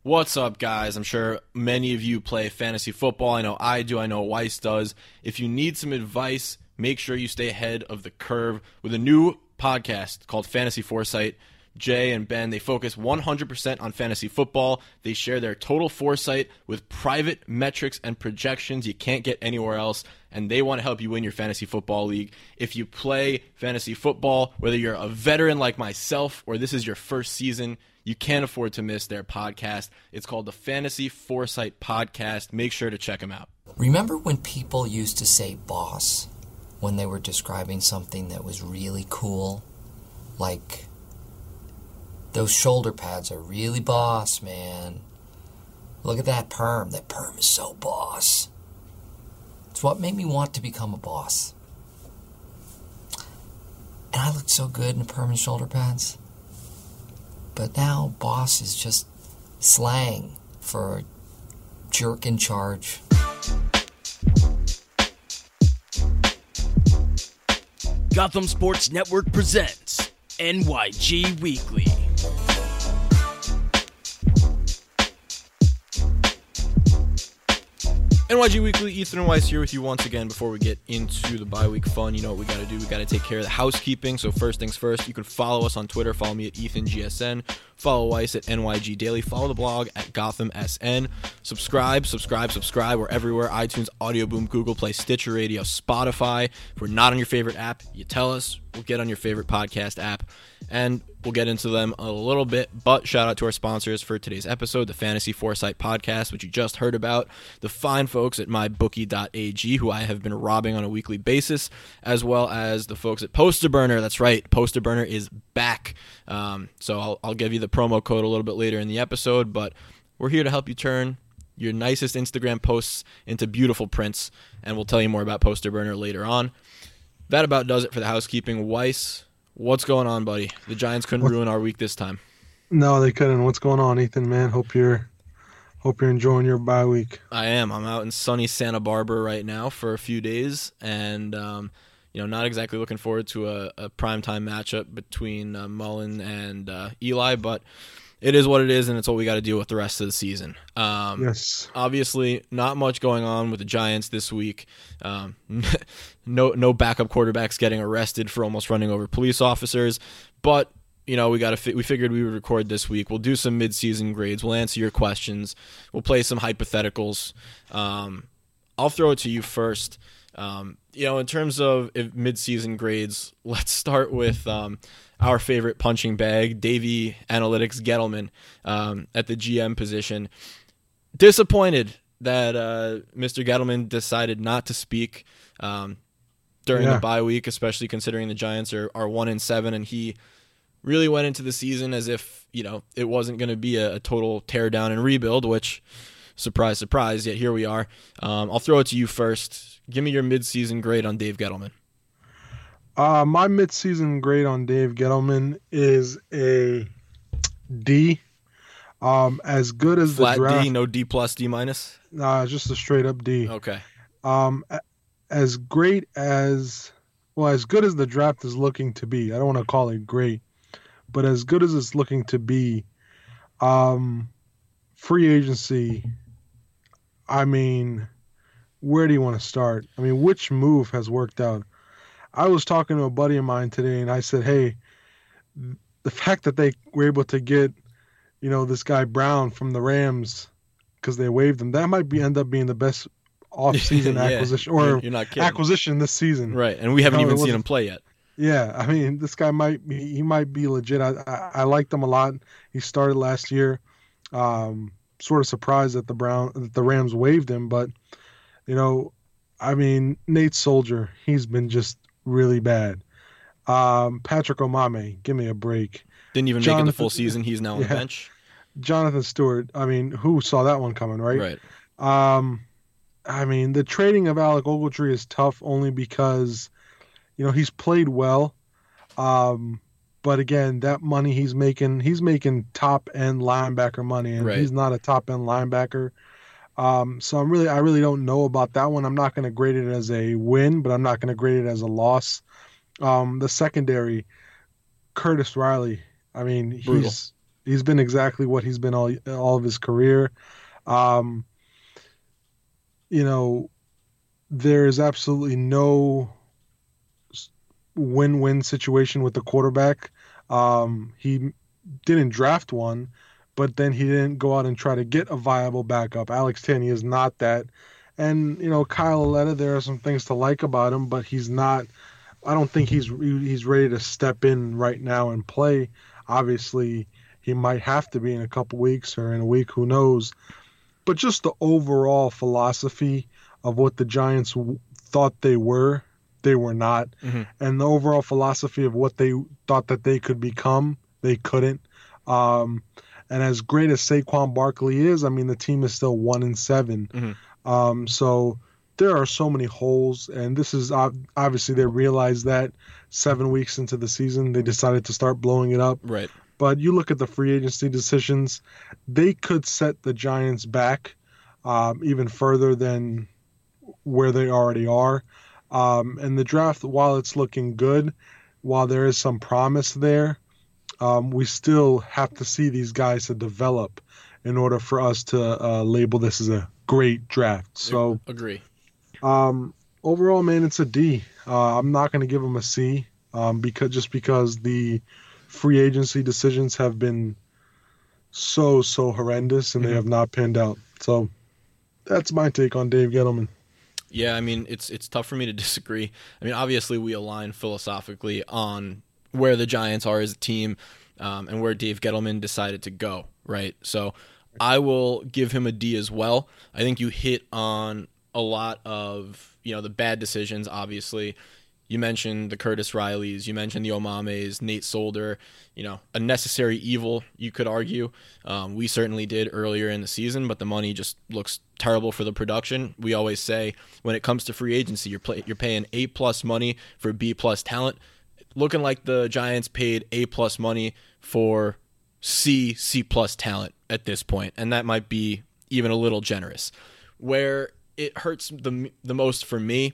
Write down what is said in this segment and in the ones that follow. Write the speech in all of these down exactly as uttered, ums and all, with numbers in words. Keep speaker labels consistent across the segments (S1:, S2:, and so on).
S1: What's up, guys? I'm sure many of you play fantasy football. I know I do. I know Weiss does. If you need some advice, make sure you stay ahead of the curve with a new podcast called Fantasy Foresight. Jay and Ben, they focus one hundred percent on fantasy football. They share their total foresight with private metrics and projections you can't get anywhere else, and they want to help you win your fantasy football league. If you play fantasy football, whether you're a veteran like myself or this is your first season, you can't afford to miss their podcast. It's called the Fantasy Foresight Podcast. Make sure to check them out.
S2: Remember when people used to say boss when they were describing something that was really cool? Like, those shoulder pads are really boss, man. Look at that perm. That perm is so boss. It's what made me want to become a boss. And I looked so good in the perm and shoulder pads. But now boss is just slang for a jerk in charge.
S3: Gotham Sports Network presents N Y G Weekly.
S1: N Y G Weekly, Ethan and Weiss here with you once again. Before we get into the bye week fun, you know what we got to do. We got to take care of the housekeeping. So first things first, you can follow us on Twitter. Follow me at Ethan G S N. Follow Weiss at N Y G Daily. Follow the blog at Gotham S N. Subscribe, subscribe, subscribe. We're everywhere. iTunes, Audio Boom, Google Play, Stitcher Radio, Spotify. If we're not on your favorite app, you tell us. We'll get on your favorite podcast app, and we'll get into them a little bit. But shout out to our sponsors for today's episode, the Fantasy Foresight Podcast, which you just heard about, the fine folks at my bookie dot a g, who I have been robbing on a weekly basis, as well as the folks at Poster Burner. That's right, Poster Burner is back. Um, so I'll, I'll give you the promo code a little bit later in the episode, but we're here to help you turn your nicest Instagram posts into beautiful prints, and we'll tell you more about Poster Burner later on. That about does it for the housekeeping. Weiss, what's going on, buddy? The Giants couldn't what? ruin our week this time.
S4: No, they couldn't. What's going on, Ethan, man? Hope you're hope you're enjoying your bye week.
S1: I am. I'm out in sunny Santa Barbara right now for a few days, and um, you know, not exactly looking forward to a, a primetime matchup between uh, Mullen and uh, Eli, but it is what it is, and it's what we got to deal with the rest of the season. Um,
S4: yes.
S1: Obviously, not much going on with the Giants this week. Um, no, no backup quarterbacks getting arrested for almost running over police officers. But you know, we got to. Fi- we figured we would record this week. We'll do some mid-season grades. We'll answer your questions. We'll play some hypotheticals. Um, I'll throw it to you first. Um, you know, in terms of mid-season grades, let's start with um, our favorite punching bag, Davey Analytics Gettleman, um, at the G M position. Disappointed that uh, Mister Gettleman decided not to speak um, during
S4: yeah.
S1: the bye week, especially considering the Giants are, are one and seven, and he really went into the season as if, you know, it wasn't going to be a, a total tear down and rebuild, which, surprise, surprise, yet here we are. Um, I'll throw it to you first. Give me your mid-season grade on Dave Gettleman.
S4: Uh, my mid-season grade on Dave Gettleman is a D. Um, as good as
S1: Flat
S4: the draft.
S1: D, no D plus, D minus?
S4: Nah, just a straight up D.
S1: Okay.
S4: Um, as great as, well, as good as the draft is looking to be. I don't want to call it great, but as good as it's looking to be, um, free agency, I mean, where do you want to start? I mean, which move has worked out? I was talking to a buddy of mine today, and I said, hey, the fact that they were able to get, you know, this guy Brown from the Rams because they waived him, that might be end up being the best off-season
S1: yeah,
S4: acquisition or
S1: you're not
S4: acquisition this season.
S1: Right, and we haven't
S4: no,
S1: even seen him play yet.
S4: Yeah, I mean, this guy might be, he might be legit. I, I, I liked him a lot. He started last year. Um, sort of surprised that the Brown that the Rams waived him, but you know, I mean, Nate Soldier, he's been just really bad. Um, Patrick Omame, give me a break.
S1: Didn't even Jonathan, make it the full season. He's now on
S4: yeah.
S1: the bench.
S4: Jonathan Stewart, I mean, who saw that one coming, right?
S1: Right.
S4: Um, I mean, the trading of Alec Ogletree is tough only because, you know, he's played well. Um, but again, that money he's making, he's making top end linebacker money, and
S1: right.
S4: he's not a top end linebacker. Um, so I'm really, I really don't know about that one. I'm not going to grade it as a win, but I'm not going to grade it as a loss. Um, the secondary, Curtis Riley. I mean,
S1: Brutal.
S4: he's He's been exactly what he's been all all of his career. Um, you know, there is absolutely no win-win situation with the quarterback. Um, he didn't draft one, but then he didn't go out and try to get a viable backup. Alex Tanney is not that. And, you know, Kyle Aletta, there are some things to like about him, but he's not, I don't think he's he's ready to step in right now and play. Obviously, he might have to be in a couple weeks or in a week, who knows. But just the overall philosophy of what the Giants w- thought they were, they were not.
S1: Mm-hmm.
S4: And the overall philosophy of what they thought that they could become, they couldn't. Um, and as great as Saquon Barkley is, I mean, the team is still one and seven.
S1: Mm-hmm.
S4: Um, so there are so many holes, and this is obviously they realized that seven weeks into the season, they decided to start blowing it up.
S1: Right.
S4: But you look at the free agency decisions, they could set the Giants back um, even further than where they already are. Um, and the draft, while it's looking good, while there is some promise there, um, we still have to see these guys to develop in order for us to uh, label this as a great draft. So,
S1: agree.
S4: Um, overall, man, it's a D. Uh, I'm not going to give them a C um, because just because the free agency decisions have been so, so horrendous and
S1: mm-hmm.
S4: they have not panned out. So that's my take on Dave Gettleman.
S1: Yeah, I mean, it's it's tough for me to disagree. I mean, obviously we align philosophically on where the Giants are as a team um, and where Dave Gettleman decided to go, right? So I will give him a D as well. I think you hit on a lot of, you know, the bad decisions, obviously. You mentioned the Curtis Rileys, you mentioned the Omames, Nate Solder, you know, a necessary evil, you could argue. Um, we certainly did earlier in the season, but the money just looks terrible for the production. We always say when it comes to free agency, you're play, you're paying A-plus money for B-plus talent. Looking like the Giants paid A-plus money for C, C-plus talent at this point, and that might be even a little generous. Where it hurts the the most for me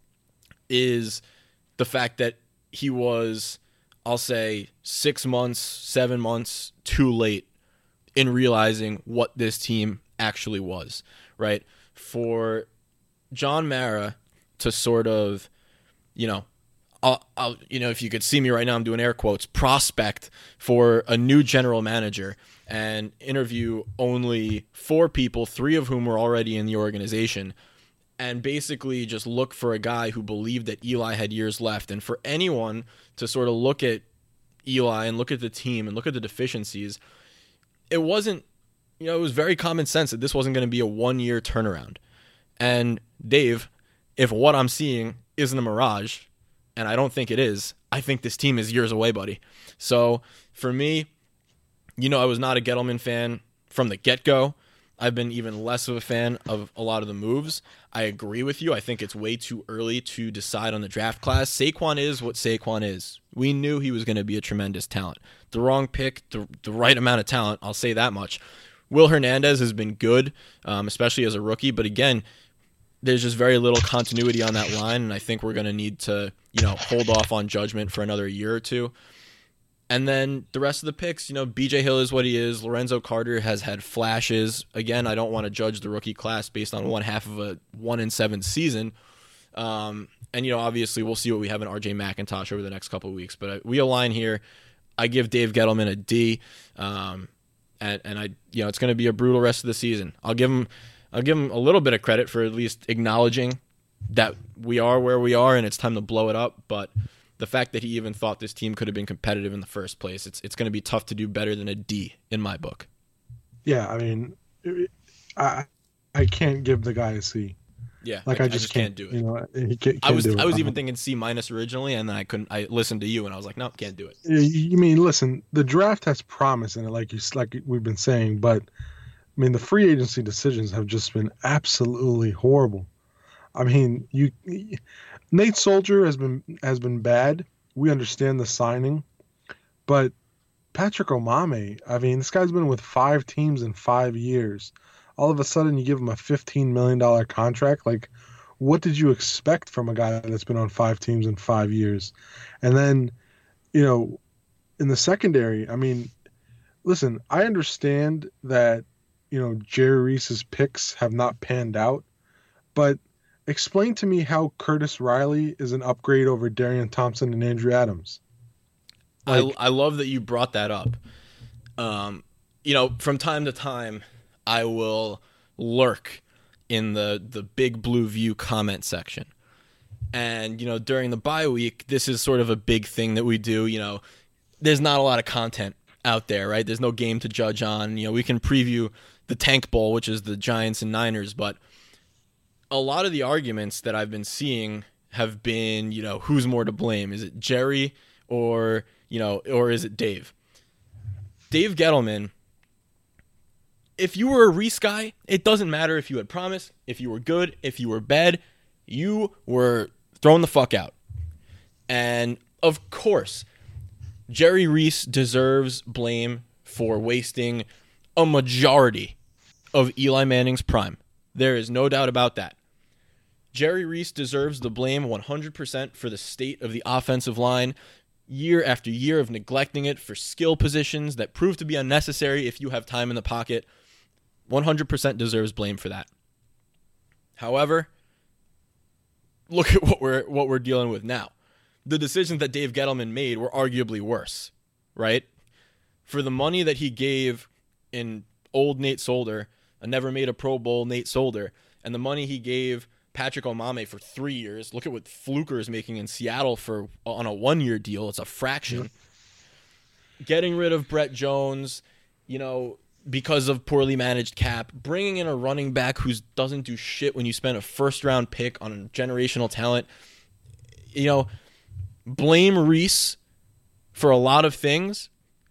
S1: is the fact that he was, I'll say, six months, seven months too late in realizing what this team actually was, right? For John Mara to sort of, you know, I'll, I'll, you know, if you could see me right now, I'm doing air quotes, prospect for a new general manager and interview only four people, three of whom were already in the organization, and basically just look for a guy who believed that Eli had years left. And for anyone to sort of look at Eli and look at the team and look at the deficiencies, it wasn't, you know, it was very common sense that this wasn't going to be a one-year turnaround. And Dave, if what I'm seeing isn't a mirage, and I don't think it is, I think this team is years away, buddy. So for me, you know, I was not a Gettleman fan from the get-go. I've been even less of a fan of a lot of the moves. I agree with you. I think it's way too early to decide on the draft class. Saquon is what Saquon is. We knew he was going to be a tremendous talent. The wrong pick, the, the right amount of talent, I'll say that much. Will Hernandez has been good, um, especially as a rookie. But again, there's just very little continuity on that line, and I think we're going to need to, you know, hold off on judgment for another year or two. And then the rest of the picks, you know, B J Hill is what he is. Lorenzo Carter has had flashes. Again, I don't want to judge the rookie class based on one half of a one and seven season. Um, and, you know, obviously we'll see what we have in R J McIntosh over the next couple of weeks. But we align here. I give Dave Gettleman a D. Um, and, and I, you know, it's going to be a brutal rest of the season. I'll give him, I'll give him a little bit of credit for at least acknowledging that we are where we are and it's time to blow it up. But the fact that he even thought this team could have been competitive in the first place, it's it's going to be tough to do better than a D in my book.
S4: Yeah, I mean, I I can't give the guy a C.
S1: Yeah,
S4: like
S1: I,
S4: I, just,
S1: I just
S4: can't,
S1: can't do it.
S4: You know, he can't, can't
S1: I was
S4: do it.
S1: I was even
S4: I'm,
S1: thinking C minus originally, and then I couldn't. I listened to you, and I was like, no, can't do it.
S4: You mean listen? The draft has promise in it, like you like we've been saying, but I mean the free agency decisions have just been absolutely horrible. I mean, you. Nate Solder has been has been bad. We understand the signing, but Patrick Omameh, I mean, this guy's been with five teams in five years. All of a sudden, you give him a fifteen million dollars contract. Like, what did you expect from a guy that's been on five teams in five years? And then, you know, in the secondary, I mean, listen, I understand that, you know, Jerry Reese's picks have not panned out, but explain to me how Curtis Riley is an upgrade over Darian Thompson and Andrew Adams.
S1: Like, I I love that you brought that up. Um, you know, from time to time, I will lurk in the the Big Blue View comment section, and you know, during the bye week, this is sort of a big thing that we do. You know, there's not a lot of content out there, right? There's no game to judge on. You know, we can preview the Tank Bowl, which is the Giants and Niners, but a lot of the arguments that I've been seeing have been, you know, who's more to blame? Is it Jerry or, you know, or is it Dave? Dave Gettleman, if you were a Reese guy, it doesn't matter if you had promise, if you were good, if you were bad, you were thrown the fuck out. And of course, Jerry Reese deserves blame for wasting a majority of Eli Manning's prime. There is no doubt about that. Jerry Reese deserves the blame one hundred percent for the state of the offensive line, year after year of neglecting it for skill positions that prove to be unnecessary if you have time in the pocket. one hundred percent deserves blame for that. However, look at what we're what we're dealing with now. The decisions that Dave Gettleman made were arguably worse, right? For the money that he gave in old Nate Solder, a never made a Pro Bowl Nate Solder, and the money he gave Patrick Omame for three years. Look at what Fluker is making in Seattle for on a one-year deal. It's a fraction. Yeah. Getting rid of Brett Jones, you know, because of poorly managed cap, bringing in a running back who doesn't do shit when you spend a first-round pick on generational talent. You know, blame Reese for a lot of things,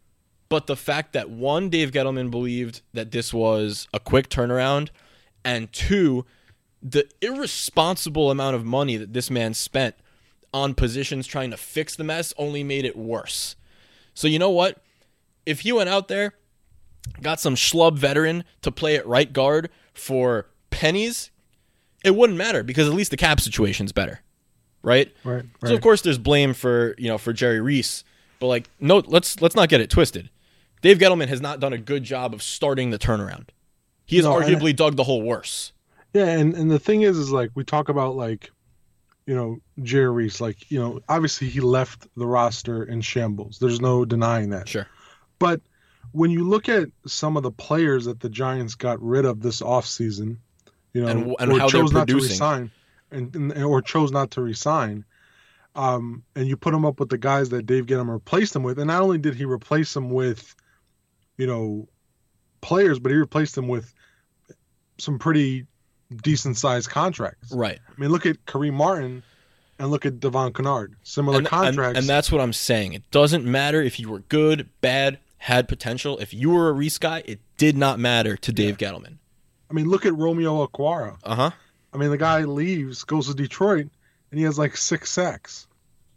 S1: but the fact that, one, Dave Gettleman believed that this was a quick turnaround, and two, the irresponsible amount of money that this man spent on positions trying to fix the mess only made it worse. So you know what? If he went out there, got some schlub veteran to play at right guard for pennies, it wouldn't matter because at least the cap situation's better, right?
S4: Right. right.
S1: So of course there's blame for, you know, for Jerry Reese, but like no, let's let's not get it twisted. Dave Gettleman has not done a good job of starting the turnaround. He has no, arguably and, dug the hole worse.
S4: Yeah, and, and the thing is, is like we talk about like, you know, Jerry Reese, like, you know, obviously he left the roster in shambles. There's no denying that.
S1: Sure.
S4: But when you look at some of the players that the Giants got rid of this offseason, you know,
S1: and, and
S4: or
S1: how
S4: chose
S1: they're
S4: not to
S1: producing.
S4: resign, and, and or chose not to resign, um, and you put them up with the guys that Dave Gettleman replaced them with, and not only did he replace them with, you know, players, but he replaced them with some pretty decent sized contracts.
S1: Right.
S4: I mean, look at Kareem Martin and look at Devon Kennard. Similar
S1: and,
S4: contracts.
S1: And, and that's what I'm saying. It doesn't matter if you were good, bad, had potential. If you were a Reese guy, it did not matter to Dave yeah. Gettleman.
S4: I mean, look at Romeo Okwara.
S1: Uh-huh.
S4: I mean, the guy leaves, goes to Detroit, and he has like six sacks.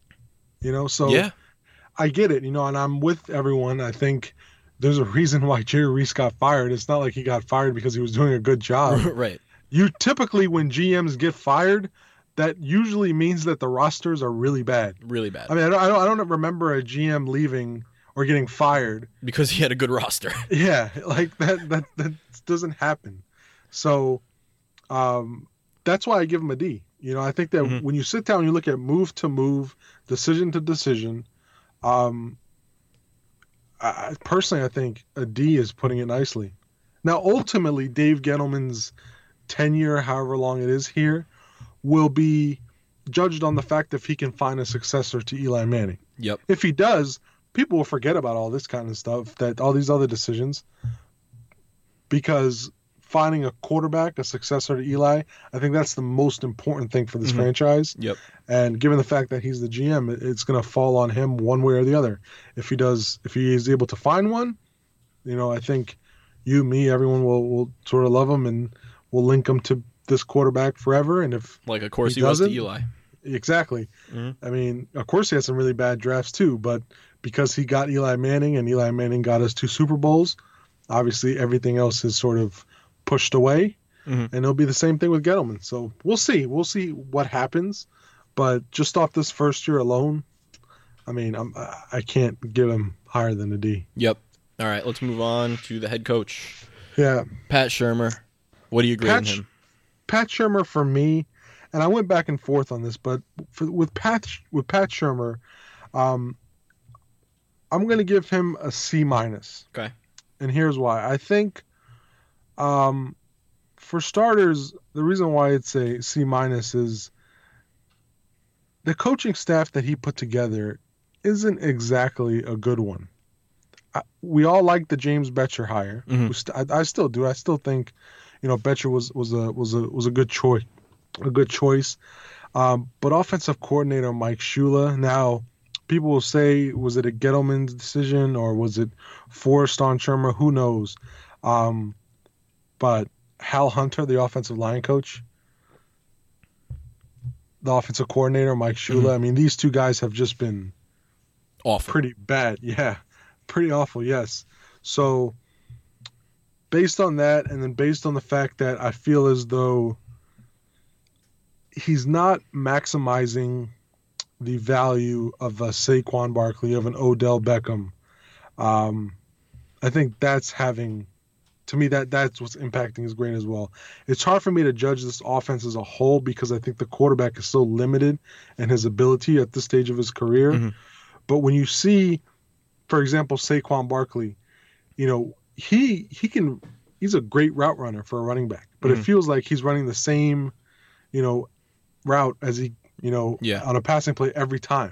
S4: You know, so
S1: yeah.
S4: I get it, you know, and I'm with everyone. I think there's a reason why Jerry Reese got fired. It's not like he got fired because he was doing a good job.
S1: Right.
S4: You typically, when G Ms get fired, that usually means that the rosters are really bad.
S1: Really bad.
S4: I mean, I don't, I don't, I don't remember a G M leaving or getting fired
S1: because he had a good roster.
S4: Yeah, like that, that, that doesn't happen. So um, that's why I give him a D. You know, I think that mm-hmm. when you sit down and you look at move to move, decision to decision, um, I, personally, I think a D is putting it nicely. Now, ultimately, Dave Gettleman's tenure, however long it is here, will be judged on the fact if he can find a successor to Eli Manning.
S1: Yep.
S4: If he does, people will forget about all this kind of stuff, that all these other decisions, because finding a quarterback, a successor to Eli, I think that's the most important thing for this mm-hmm. franchise.
S1: Yep. And
S4: given the fact that he's the G M, it's going to fall on him one way or the other. If he does, if he is able to find one, you know, I think you, me, everyone will, will sort of love him and will link him to this quarterback forever. And if
S1: like, of course, he,
S4: he
S1: was to Eli.
S4: Exactly.
S1: Mm-hmm.
S4: I mean, of course, he had some really bad drafts too, but because he got Eli Manning and Eli Manning got us two Super Bowls, obviously everything else is sort of pushed away, mm-hmm. and it'll be the same thing with Gettleman. So we'll see. We'll see what happens. But just off this first year alone, I mean, I'm, I can't give him higher than a D.
S1: Yep. All right, let's move on to the head coach,
S4: Yeah.
S1: Pat Shurmur. What do you grade
S4: Pat,
S1: him?
S4: Pat Shurmur for me, and I went back and forth on this, but for, with Pat with Pat Shurmur, um, I'm going to give him a C minus.
S1: Okay.
S4: And here's why. I think, um, for starters, the reason why it's a C minus is the coaching staff that he put together isn't exactly a good one. I, we all like the James Bettcher hire.
S1: Mhm.
S4: We st- I, I still do. I still think, you know, Bettcher was was a was a was a good choice, a good choice. Um, but offensive coordinator Mike Shula. Now, people will say, was it a Gettleman's decision or was it forced on Shurmur? Who knows? Um, but Hal Hunter, the offensive line coach, the offensive coordinator Mike Shula.
S1: Mhm.
S4: I mean, these two guys have just been
S1: Awful.
S4: pretty bad. Yeah, pretty awful. Yes. So, based on that, and then based on the fact that I feel as though he's not maximizing the value of a Saquon Barkley, of an Odell Beckham, um, I think that's having, to me, that that's what's impacting his grade as well. It's hard for me to judge this offense as a whole because I think the quarterback is so limited in his ability at this stage of his career.
S1: Mhm.
S4: But when you see, for example, Saquon Barkley, you know, he he can he's a great route runner for a running back, but
S1: Mhm.
S4: it feels like he's running the same, you know, route as he, you know,
S1: Yeah.
S4: on a passing play every time.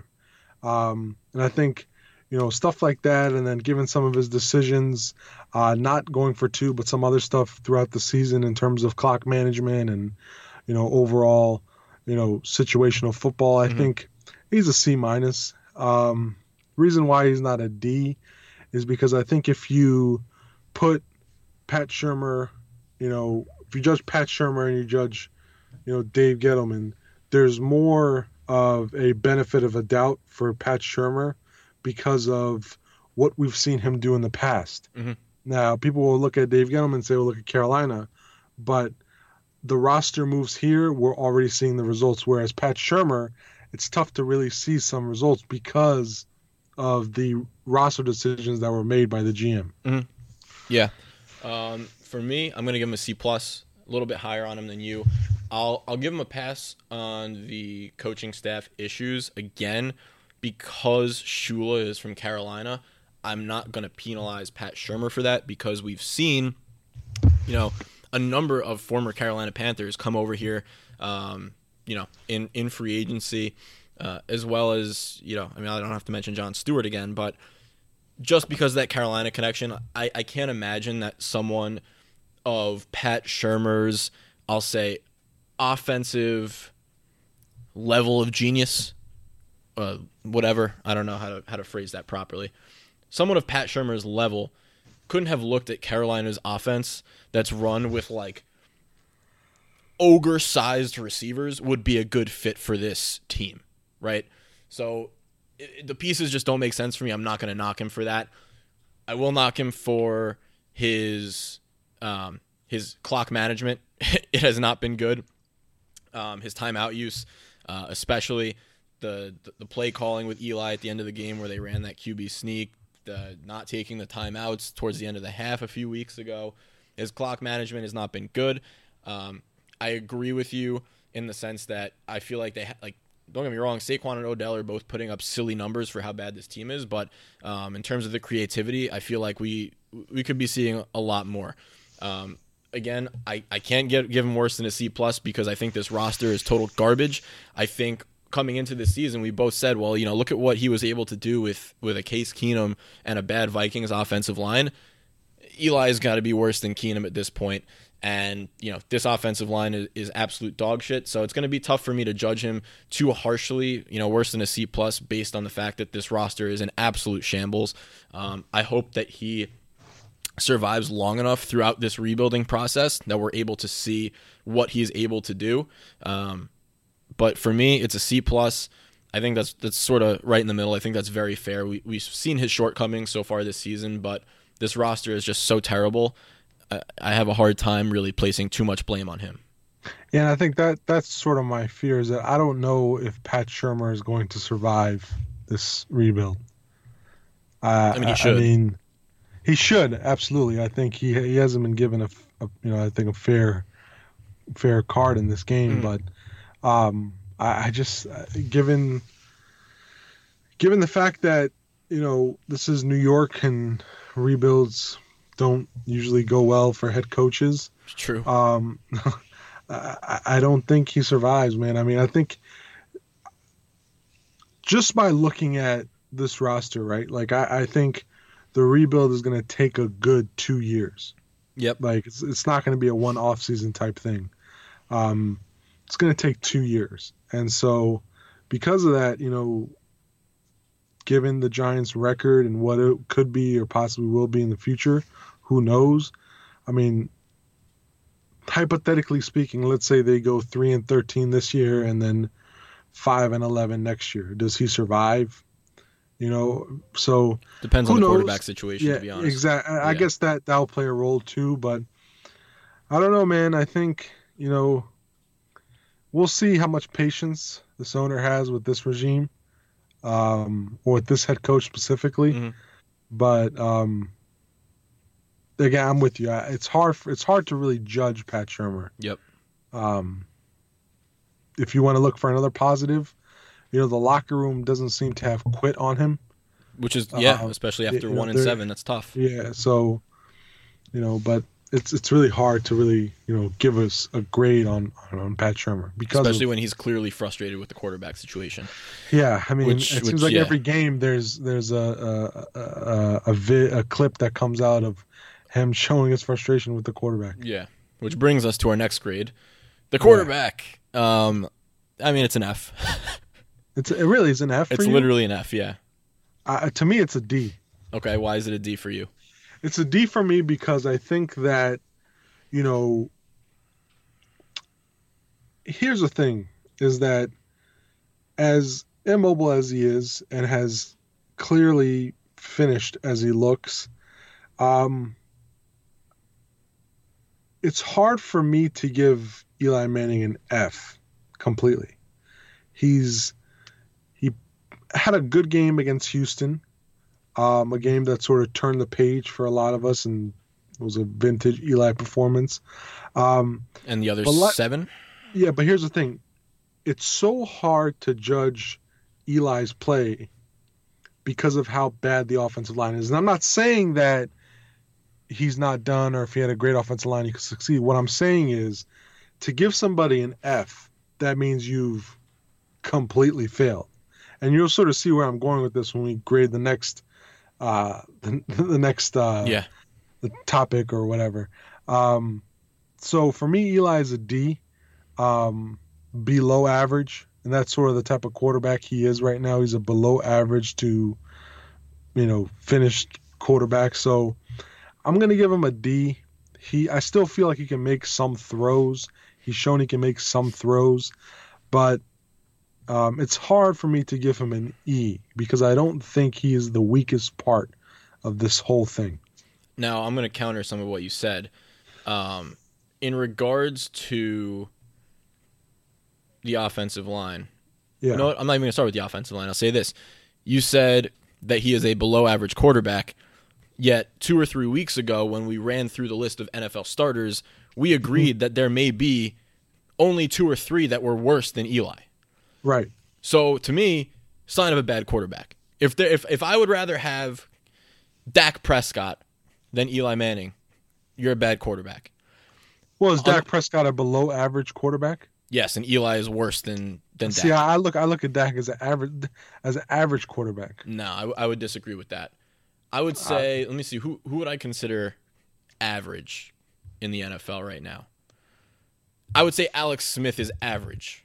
S4: Um, and I think, you know, stuff like that, and then given some of his decisions, uh, not going for two, but some other stuff throughout the season in terms of clock management and, you know, overall, you know, situational football, I
S1: Mhm.
S4: think he's a C minus. Um, reason why he's not a D is because I think if you put Pat Shurmur, you know, if you judge Pat Shurmur and you judge, you know, Dave Gettleman, there's more of a benefit of a doubt for Pat Shurmur because of what we've seen him do in the past.
S1: Mhm.
S4: Now, people will look at Dave Gettleman and say, well, look at Carolina, but the roster moves here, we're already seeing the results, whereas Pat Shurmur, it's tough to really see some results because of the roster decisions that were made by the G M.
S1: Yeah. Um, for me, I'm gonna give him a C plus, a little bit higher on him than you. I'll I'll give him a pass on the coaching staff issues again because Shula is from Carolina. I'm not gonna penalize Pat Shurmur for that because we've seen, you know, a number of former Carolina Panthers come over here, um, you know, in in free agency, uh, as well as, you know, I mean, I don't have to mention John Stewart again, but just because of that Carolina connection, I, I can't imagine that someone of Pat Shurmur's, I'll say, offensive level of genius, uh, whatever, I don't know how to how to phrase that properly. Someone of Pat Shurmur's level couldn't have looked at Carolina's offense that's run with like ogre-sized receivers would be a good fit for this team, right? So it, the pieces just don't make sense for me. I'm not going to knock him for that. I will knock him for his um, his clock management. It has not been good. Um, his timeout use, uh, especially the, the the play calling with Eli at the end of the game where they ran that Q B sneak, the not taking the timeouts towards the end of the half a few weeks ago. His clock management has not been good. Um, I agree with you in the sense that I feel like they ha- like. Don't get me wrong, Saquon and Odell are both putting up silly numbers for how bad this team is, but um, in terms of the creativity, I feel like we we could be seeing a lot more. Um, again, I, I can't get, give him worse than a C plus because I think this roster is total garbage. I think coming into this season, we both said, well, you know, look at what he was able to do with, with a Case Keenum and a bad Vikings offensive line. Eli's got to be worse than Keenum at this point. And, you know, this offensive line is, is absolute dog shit. So it's going to be tough for me to judge him too harshly, you know, worse than a C plus based on the fact that this roster is an absolute shambles. Um, I hope that he survives long enough throughout this rebuilding process that we're able to see what he's able to do. Um, but for me, it's a C plus. I think that's that's sort of right in the middle. I think that's very fair. We, we've seen his shortcomings so far this season, but this roster is just so terrible. I have a hard time really placing too much blame on him.
S4: Yeah, and I think that that's sort of my fear is that I don't know if Pat Shurmur is going to survive this rebuild. Uh,
S1: I mean, he should.
S4: I mean, He should, absolutely. I think he he hasn't been given a, a you know I think a fair fair card in this game,
S1: Mm.
S4: but um, I, I just uh, given given the fact that you know this is New York and rebuilds don't usually go well for head coaches.
S1: It's true.
S4: Um, I, I don't think he survives, man. I mean, I think just by looking at this roster, right? Like, I, I think the rebuild is going to take a good two years.
S1: Yep.
S4: Like, it's, it's not going to be a one off season type thing. Um, it's going to take two years. And so, because of that, you know, given the Giants' record and what it could be or possibly will be in the future, who knows? I mean, hypothetically speaking, let's say they go three and thirteen this year and then five and eleven next year. Does he survive? You know, so
S1: Depends
S4: who
S1: on the
S4: knows?
S1: quarterback situation,
S4: Yeah,
S1: to be honest.
S4: exactly. I
S1: Yeah.
S4: guess that that'll play a role too, but I don't know, man. I think you know we'll see how much patience this owner has with this regime, um, or with this head coach specifically.
S1: Mhm.
S4: But um, again, I'm with you. I- It's hard. For, it's hard to really judge Pat Shurmur.
S1: Yep.
S4: Um, if you want to look for another positive, you know the locker room doesn't seem to have quit on him.
S1: Which is, yeah,
S4: Uh,
S1: especially
S4: you
S1: after
S4: know,
S1: one and
S4: they're-
S1: seven. That's tough.
S4: Yeah, so you know, but it's it's really hard to really you know give us a grade on on, on Pat Shurmur because
S1: Especially
S4: of,
S1: when he's clearly frustrated with the quarterback situation.
S4: yeah, I mean
S1: Which-
S4: it
S1: which,
S4: seems like
S1: yeah.
S4: every game there's there's a a a, a, a, vi- a clip that comes out of him showing his frustration with the quarterback.
S1: Yeah. Which brings us to our next grade. The quarterback. Um, I mean, it's an F.
S4: It's it really is an F.
S1: It's
S4: for you?
S1: literally an F, yeah.
S4: Uh, to me, it's a D.
S1: Okay, why is it a D for you?
S4: It's a D for me because I think that, you know, here's the thing is that as immobile as he is and has clearly finished as he looks, um, it's hard for me to give Eli Manning an F completely. He's he had a good game against Houston. Um, a game that sort of turned the page for a lot of us and was a vintage Eli performance. Um,
S1: And the other
S4: But let-
S1: seven?
S4: yeah, but here's the thing. It's so hard to judge Eli's play because of how bad the offensive line is. And I'm not saying that he's not done or if he had a great offensive line, he could succeed. What I'm saying is to give somebody an F, that means you've completely failed. And you'll sort of see where I'm going with this when we grade the next uh the, the next uh
S1: Yeah.
S4: the topic or whatever. Um so for me Eli is a D, um below average, and that's sort of the type of quarterback he is right now. He's a below average to you know finished quarterback. So I'm going to give him a D. He I still feel like he can make some throws. He's shown he can make some throws, but Um, it's hard for me to give him an E because I don't think he is the weakest part of this whole thing.
S1: Now, I'm going to counter some of what you said. Um, in regards to the offensive line,
S4: Yeah.
S1: you know what? I'm not even going to start with the offensive line. I'll say this. You said that he is a below average quarterback, yet two or three weeks ago when we ran through the list of N F L starters, we agreed that there may be only two or three that were worse than Eli.
S4: Right.
S1: So to me, sign of a bad quarterback. If there, if if I would rather have Dak Prescott than Eli Manning, you're a bad quarterback.
S4: Well, is Dak
S1: Un-
S4: Prescott a below average quarterback?
S1: Yes, and Eli is worse than than Dak.
S4: See, I I look I look at Dak as an average as an average quarterback.
S1: No, I, w- I would disagree with that. I would say, let me see, who who would I consider average in the N F L right now? I would say Alex Smith is average.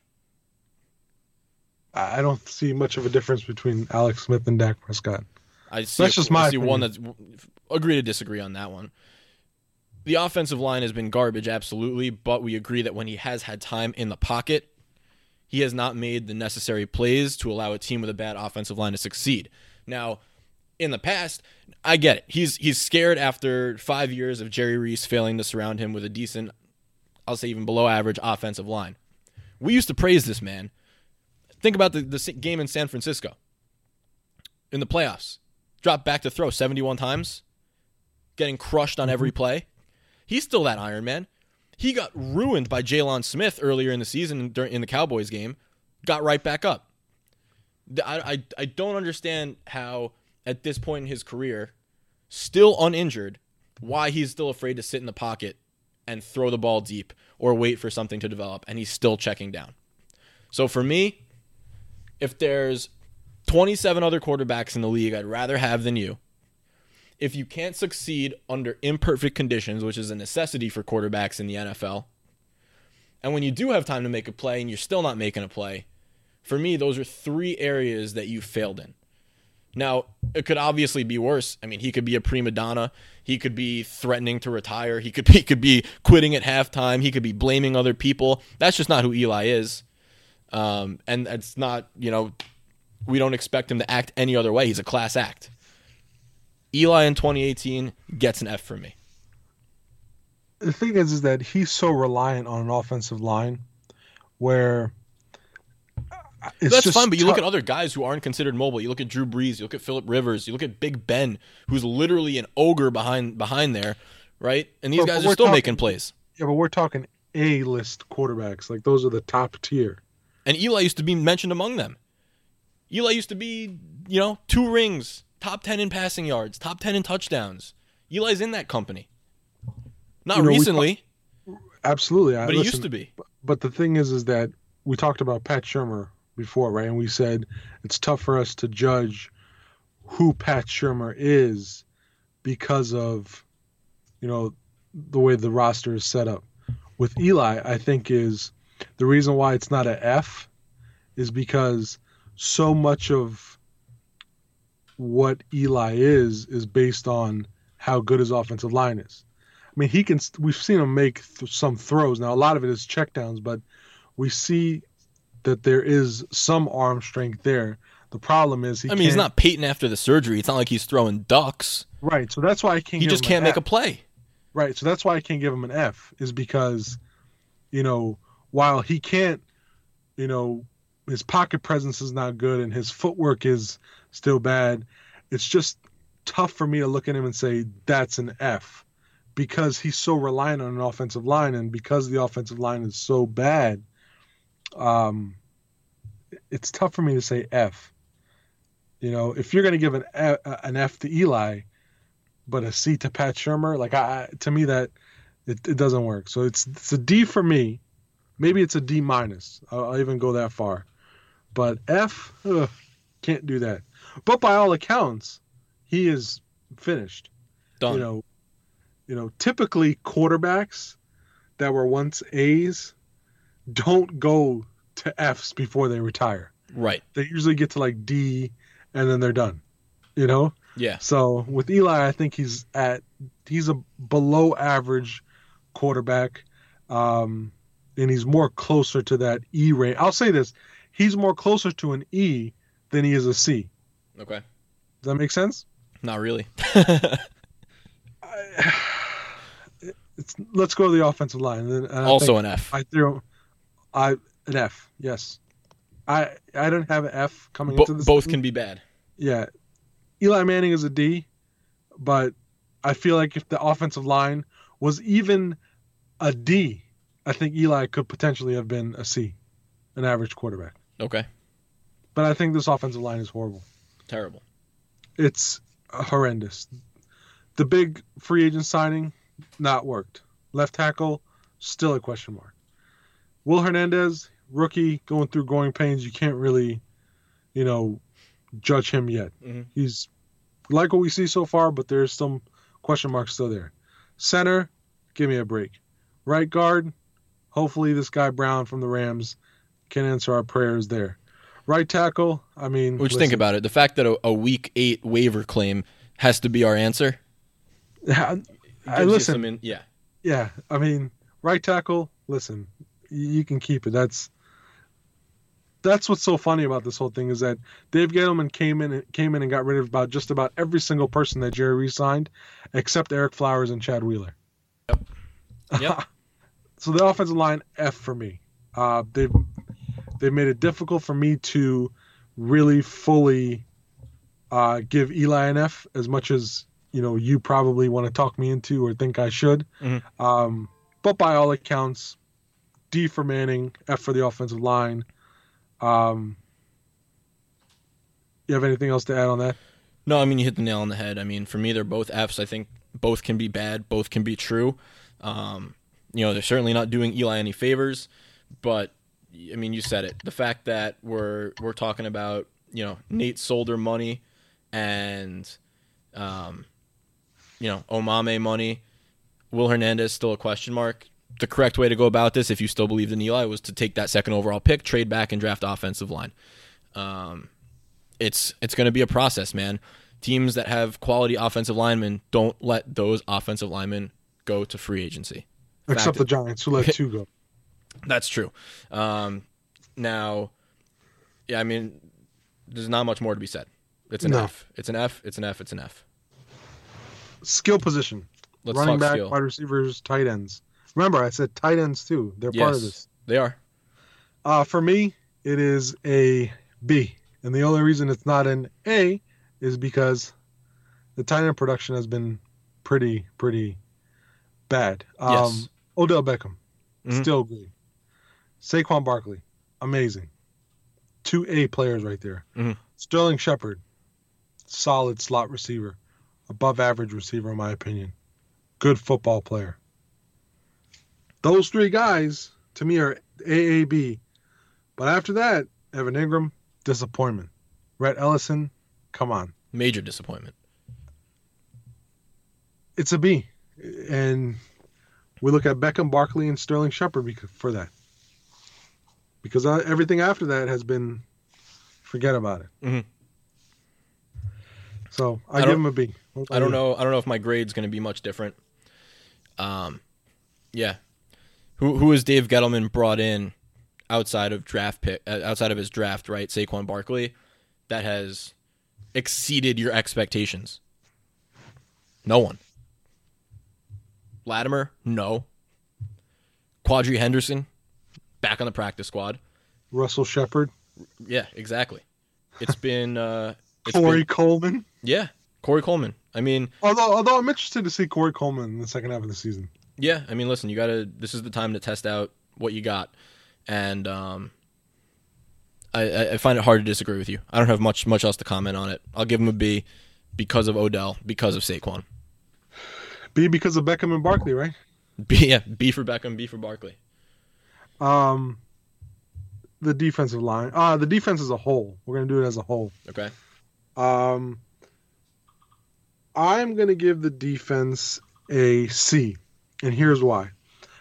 S4: I I don't see much of a difference between Alex Smith and Dak Prescott.
S1: I see,
S4: That's just
S1: I
S4: my
S1: see one that's agree to disagree on that one. The offensive line has been garbage, absolutely, but we agree that when he has had time in the pocket, he has not made the necessary plays to allow a team with a bad offensive line to succeed. Now, in the past, I get it. He's he's scared after five years of Jerry Reese failing to surround him with a decent, I'll say even below average offensive line. We used to praise this man. Think about the, the game in San Francisco. In the playoffs. Dropped back to throw seventy-one times. getting crushed on every play. He's still that Iron Man. He got ruined by Jalen Smith earlier in the season during in the Cowboys game. Got right back up. I, I, I don't understand how, at this point in his career, still uninjured, why he's still afraid to sit in the pocket and throw the ball deep or wait for something to develop, and he's still checking down. So for me, if there's twenty-seven other quarterbacks in the league I'd rather have than you, if you can't succeed under imperfect conditions, which is a necessity for quarterbacks in the N F L, and when you do have time to make a play and you're still not making a play, for me, those are three areas that you failed in. Now, it could obviously be worse. I mean, he could be a prima donna. He could be threatening to retire. He could be, he could be quitting at halftime. He could be blaming other people. That's just not who Eli is. Um, and it's not, you know, we don't expect him to act any other way. He's a class act. Eli in twenty eighteen gets an F from me.
S4: The thing is, is that he's so reliant on an offensive line where it's
S1: That's
S4: just
S1: fine, but you
S4: tou-
S1: look at other guys who aren't considered mobile. You look at Drew Brees. You look at Phillip Rivers. You look at Big Ben, who's literally an ogre behind behind there, right? And these
S4: But-
S1: guys
S4: but
S1: are
S4: we're
S1: still
S4: talking-
S1: making plays.
S4: Yeah, but we're talking A-list quarterbacks. Like, those are the top tier.
S1: And Eli used to be mentioned among them. Eli used to be, you know, two rings, top ten in passing yards, top ten in touchdowns. Eli's in that company. Not
S4: You know, we
S1: recently,
S4: Absolutely. I,
S1: but he
S4: listen,
S1: used to be.
S4: But the thing is, is that we talked about Pat Shurmur before, right? And we said it's tough for us to judge who Pat Shurmur is because of, you know, the way the roster is set up. With Eli, I think is the reason why it's not an F is because so much of what Eli is is based on how good his offensive line is. I mean, he can. We've seen him make th- some throws. Now, a lot of it is checkdowns, but we see that there is some arm strength there. The problem is he.
S1: I mean, he's
S4: can't-
S1: not Peyton after the surgery. It's not like he's throwing ducks.
S4: right. So that's why I can't.
S1: He
S4: give
S1: just
S4: him
S1: can't
S4: an
S1: make a
S4: F.
S1: play.
S4: Right. So that's why I can't give him an F. Is because, you know, while he can't, you know, his pocket presence is not good and his footwork is still bad. It's just tough for me to look at him and say that's an F. Because he's so reliant on an offensive line, and because the offensive line is so bad, um, it's tough for me to say F. You know, if you're going to give an F, an F to Eli, but a C to Pat Shurmur, like I, to me that it, it doesn't work. So it's it's a D for me. Maybe it's a D minus. I'll, I'll even go that far. But F, ugh, can't do that. But by all accounts, he is finished.
S1: Done.
S4: You know. You know, typically quarterbacks that were once A's don't go to F's before they retire.
S1: Right.
S4: They usually get to like D and then they're done. You know?
S1: Yeah.
S4: So with Eli, I think he's at he's a below average quarterback. Um, and he's more closer to that E range. I'll say this. He's more closer to an E than he is a C.
S1: Okay.
S4: Does that make sense?
S1: Not really.
S4: I, it's, let's go to the offensive line. And then, and I
S1: Also
S4: think
S1: an F.
S4: I threw I an F. Yes, I I don't have an F coming
S1: Bo-
S4: into this.
S1: both
S4: season.
S1: can be bad.
S4: Yeah, Eli Manning is a D, but I feel like if the offensive line was even a D, I think Eli could potentially have been a C, an average quarterback.
S1: Okay.
S4: But I think this offensive line is horrible.
S1: Terrible.
S4: It's horrendous. The big free agent signing, not worked. Left tackle, still a question mark. Will Hernandez, rookie, going through growing pains. You can't really, you know, judge him yet.
S1: Mm-hmm.
S4: He's like what we see so far, but there's some question marks still there. Center, give me a break. Right guard, hopefully this guy Brown from the Rams can answer our prayers there. Right tackle, I mean...
S1: What you
S4: listen,
S1: think about it? The fact that a, a week eight waiver claim has to be our answer?
S4: I,
S1: Gives
S4: I
S1: you
S4: listen.
S1: some in- yeah.
S4: Yeah, I mean, right tackle, listen, you can keep it. That's that's what's so funny about this whole thing is that Dave Gettleman came in came in and got rid of about just about every single person that Jerry re-signed, except Eric Flowers and Chad Wheeler.
S1: Yep. Yep.
S4: So the offensive line, F for me. Uh, they've they've made it difficult for me to really fully uh, give Eli an F as much as you know, you probably want to talk me into or think I should.
S1: Mm-hmm.
S4: Um, but by all accounts, D for Manning, F for the offensive line. Um, you have anything else to add on that?
S1: No, I mean, you hit the nail on the head. I mean, for me, they're both Fs. I think both can be bad. Both can be true. Um, you know, they're certainly not doing Eli any favors. But, I mean, you said it. The fact that we're we're talking about, you know, Nate Solder money and, um, you know, Omame money, Will Hernandez still a question mark. The correct way to go about this, if you still believed in Eli, was to take that second overall pick, trade back, and draft offensive line. Um, it's it's going to be a process, man. Teams that have quality offensive linemen don't let those offensive linemen go to free agency.
S4: Except the Giants, who let two go.
S1: That's true. Um, now, yeah, I mean, there's not much more to be said. It's an
S4: No.
S1: F. It's an F. It's an F. It's an F.
S4: Skill position.
S1: Let's
S4: Running
S1: talk
S4: back,
S1: skill.
S4: wide receivers, tight ends. Remember, I said tight ends too. They're part of
S1: Yes,
S4: this.
S1: they are.
S4: Uh, for me, it is a B. And the only reason it's not an A is because the tight end production has been pretty, pretty bad. Um,
S1: Yes.
S4: Odell Beckham,
S1: Mhm.
S4: still great. Saquon Barkley, amazing. Two A players right there.
S1: Mhm.
S4: Sterling Shepard, solid slot receiver. Above average receiver, in my opinion. Good football player. Those three guys, to me, are A A B. But after that, Evan Ingram, disappointment. Rhett Ellison, come on.
S1: Major disappointment.
S4: It's a B. And we look at Beckham, Barkley, and Sterling Shepard bec- for that. Because uh, everything after that has been, forget about it.
S1: Mhm.
S4: So I,
S1: I
S4: give
S1: don't-
S4: him a B. What about
S1: I don't
S4: you?
S1: know. I don't know if my grade's going to be much different. Um, yeah. Who who is Dave Gettleman brought in outside of draft pick, uh, outside of his draft, right? Saquon Barkley, that has exceeded your expectations. No one. Latimer, no. Quadri Henderson, back on the practice squad.
S4: Russell Shepard,
S1: Yeah, exactly. It's been uh, it's
S4: Corey
S1: been-
S4: Coleman.
S1: yeah, Corey Coleman. I mean,
S4: Although, although I'm interested to see Corey Coleman in the second half of the season.
S1: yeah, I mean, listen, you gotta. This is the time to test out what you got, and um, I, I I find it hard to disagree with you. I don't have much much else to comment on it. I'll give him a B because of Odell, because of Saquon.
S4: B because of Beckham and Barkley, right?
S1: B, yeah, B for Beckham, B for Barkley.
S4: Um, the defensive line. Uh, the defense as a whole. We're gonna do it as a whole.
S1: Okay.
S4: Um, I'm gonna give the defense a C, and here's why.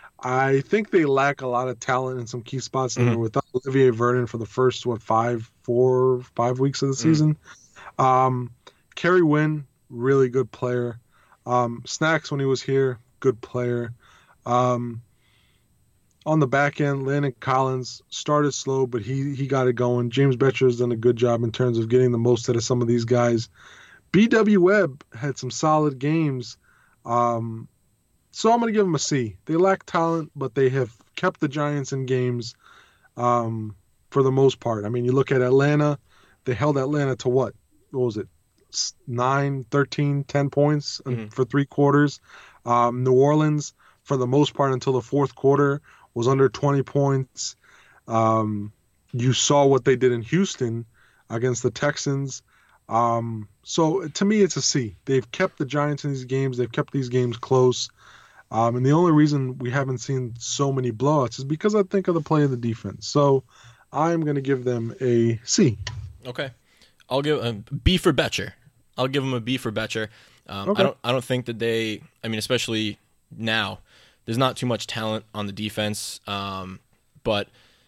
S4: I think they lack a lot of talent in some key spots. They
S1: Mhm.
S4: were without Olivier Vernon for the first what five, four, five weeks of the season. Um, Kerry Wynn, really good player. Um, Snacks when he was here, good player. Um, on the back end, Landon Collins started slow, but he he got it going. James Betcher has done a good job in terms of getting the most out of some of these guys. B W Webb had some solid games. Um, so I'm going to give them a C. They lack talent, but they have kept the Giants in games um, for the most part. I mean, you look at Atlanta, they held Atlanta to what? What was it? S- nine, thirteen, ten points
S1: Mhm.
S4: for three quarters. Um, New Orleans, for the most part, until the fourth quarter, was under twenty points. Um, you saw what they did in Houston against the Texans. Um, so to me, it's a C. They've kept the Giants in these games. They've kept these games close. Um, and the only reason we haven't seen so many blowouts is because I think of the play of the defense. So I'm going to give them a C.
S1: Okay. I'll give a B for Betcher. I'll give him a B for Betcher. Um,
S4: Okay.
S1: I don't. I don't think that they. I mean, especially now, there's not too much talent on the defense. Um, but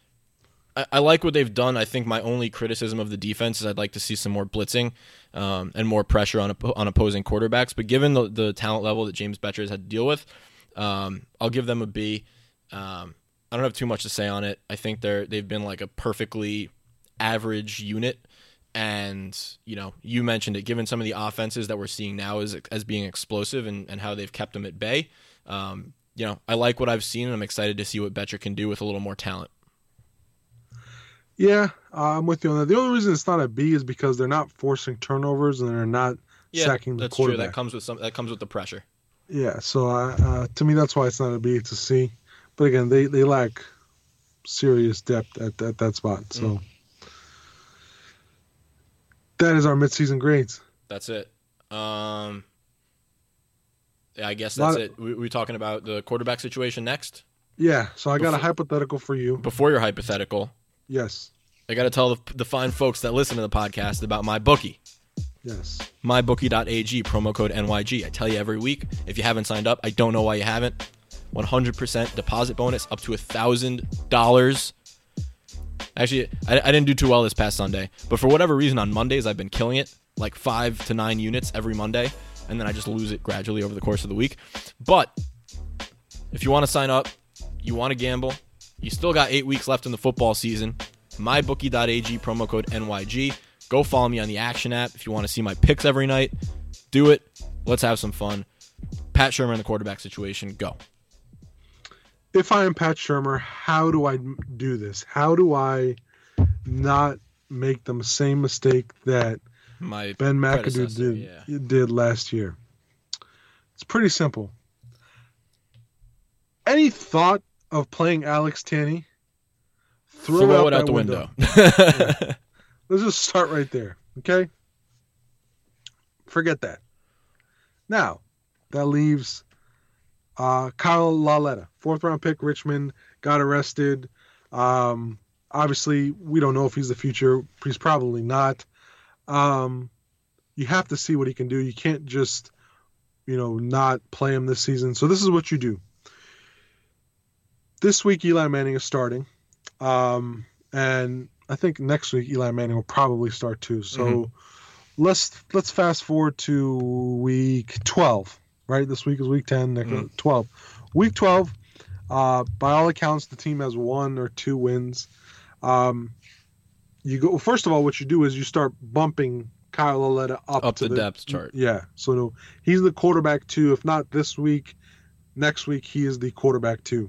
S1: I, I like what they've done. I think my only criticism of the defense is I'd like to see some more blitzing um, and more pressure on oppo- on opposing quarterbacks. But given the the talent level that James Betcher has had to deal with, um, I'll give them a B. Um, I don't have too much to say on it. I think they're they've been like a perfectly average unit. And, you know, you mentioned it, given some of the offenses that we're seeing now as as being explosive and, and how they've kept them at bay. Um, you know, I like what I've seen, and I'm excited to see what Betcher can do with a little more talent.
S4: Yeah, uh, I'm with you on that. The only reason it's not a B is because they're not forcing turnovers and they're not
S1: Yeah,
S4: sacking the
S1: that's true.
S4: quarterback.
S1: That comes with some. That comes with the pressure.
S4: Yeah, so uh, uh, to me, that's why it's not a B, it's a C. But again, they, they lack serious depth at, at that spot. So
S1: Mm.
S4: that is our midseason grades.
S1: That's it. Um, yeah, I guess
S4: Lot
S1: that's
S4: of-
S1: it. We, we talking about the quarterback situation next.
S4: Yeah, so I got a
S1: Before-
S4: hypothetical for you.
S1: Before your hypothetical,
S4: Yes,
S1: I got to tell the, the fine folks that listen to the podcast about my bookie.
S4: yes.
S1: my bookie dot a g, promo code N Y G. I tell you every week. If you haven't signed up, I don't know why you haven't. one hundred percent deposit bonus up to one thousand dollars. Actually, I, I didn't do too well this past Sunday, but for whatever reason, on Mondays, I've been killing it, like five to nine units every Monday, and then I just lose it gradually over the course of the week. But if you want to sign up, you want to gamble, you still got eight weeks left in the football season, my bookie dot a g, promo code N Y G. Go follow me on the Action app if you want to see my picks every night. Do it. Let's have some fun. Pat Shermer in the quarterback situation. Go.
S4: If I am Pat Shermer, how do I do this? How do I not make the same mistake that
S1: My
S4: Ben McAdoo
S1: predecessor,
S4: did,
S1: yeah.
S4: did last year? It's pretty simple. Any thought of playing Alex Tanney?
S1: Throw, it
S4: that
S1: out the window.
S4: Yeah. Let's just start right there, okay? Forget that. Now, that leaves uh, Kyle Lauletta, fourth round pick, Richmond, got arrested. Um, obviously, we don't know if he's the future. He's probably not. Um, you have to see what he can do. You can't just, you know, not play him this season. So this is what you do. This week, Eli Manning is starting. Um, and I think next week Eli Manning will probably start too. So
S1: Mhm.
S4: let's let's fast forward to week twelve. Right, this week is week ten. Next
S1: Mhm.
S4: twelve, week twelve. Uh, by all accounts, the team has one or two wins. Um, you go first of all. What you do is you start bumping Kyle Lauletta up,
S1: Up
S4: to
S1: the depth chart.
S4: Yeah, so no, he's the quarterback two. If not this week, next week he is the quarterback two.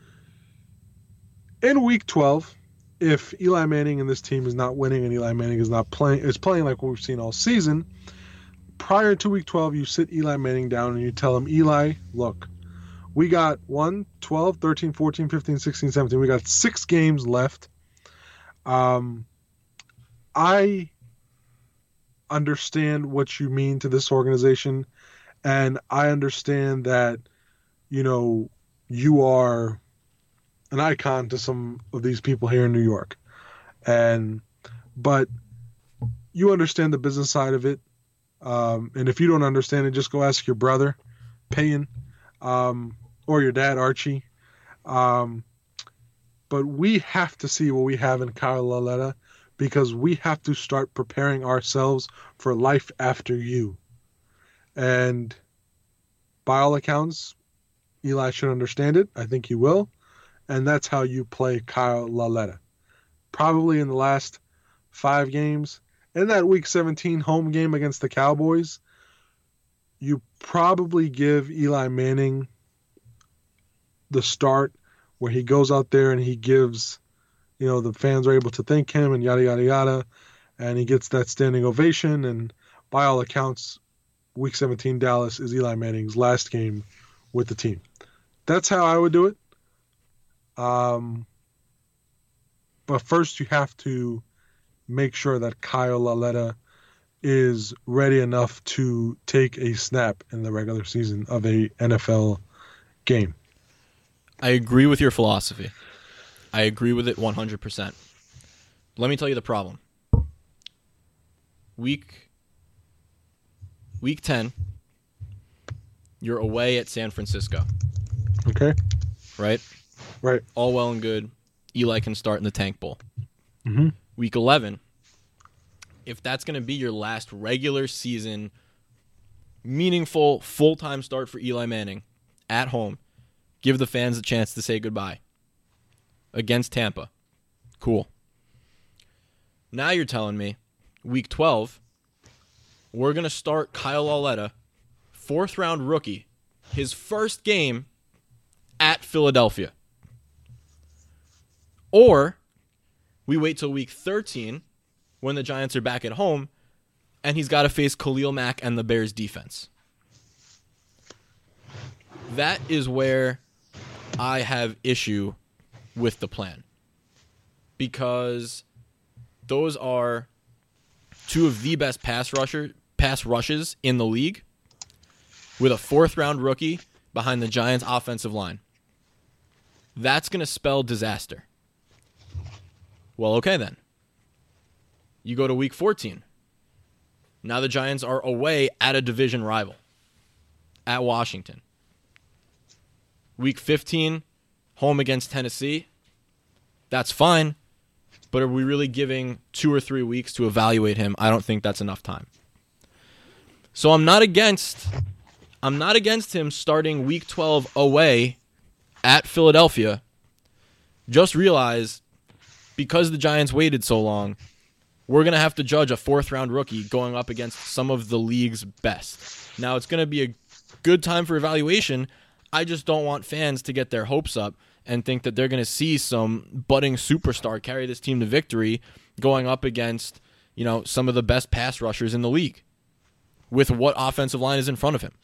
S4: In week twelve, if Eli Manning and this team is not winning and Eli Manning is not playing, is playing like what we've seen all season, prior to week twelve, you sit Eli Manning down and you tell him, Eli, look, we got one, twelve, thirteen, fourteen, fifteen, sixteen, seventeen. We got six games left. Um, I understand what you mean to this organization, and I understand that, you know, you are an icon to some of these people here in New York. And, but you understand the business side of it. Um, and if you don't understand it, just go ask your brother, Payne, um, or your dad, Archie. Um, but we have to see what we have in Kyle Lauletta, because we have to start preparing ourselves for life after you. And by all accounts, Eli should understand it. I think he will. And that's how you play Kyle Lauletta. Probably in the last five games. In that week seventeen home game against the Cowboys, you probably give Eli Manning the start where he goes out there and he gives, you know, the fans are able to thank him and yada, yada, yada. And he gets that standing ovation. And by all accounts, week seventeen Dallas is Eli Manning's last game with the team. That's how I would do it. Um, but first you have to make sure that Kyle Lauletta is ready enough to take a snap in the regular season of a N F L game.
S1: I agree with your philosophy. I agree with it one hundred percent. Let me tell you the problem. Week Week ten, you're away at San Francisco,
S4: Okay?
S1: right?
S4: Right.
S1: All well and good. Eli can start in the Tank Bowl.
S4: Mm-hmm.
S1: Week eleven, if that's going to be your last regular season, meaningful, full-time start for Eli Manning at home, give the fans a chance to say goodbye. Against Tampa. Cool. Now you're telling me, week twelve, we're going to start Kyle Lauletta, fourth-round rookie, his first game at Philadelphia. Or we wait till week thirteen when the Giants are back at home and he's got to face Khalil Mack and the Bears defense. That is where I have issue with the plan, because those are two of the best pass rusher pass rushes in the league, with a fourth round rookie behind the Giants' offensive line. That's going to spell disaster. Well, okay then. You go to week fourteen. Now the Giants are away at a division rival, at Washington. Week fifteen, home against Tennessee. That's fine, but are we really giving two or three weeks to evaluate him? I don't think that's enough time. So I'm not against I'm not against him starting week twelve away at Philadelphia. Just realize, because the Giants waited so long, we're going to have to judge a fourth-round rookie going up against some of the league's best. Now, it's going to be a good time for evaluation. I just don't want fans to get their hopes up and think that they're going to see some budding superstar carry this team to victory going up against, you know, some of the best pass rushers in the league with what offensive line is in front of him.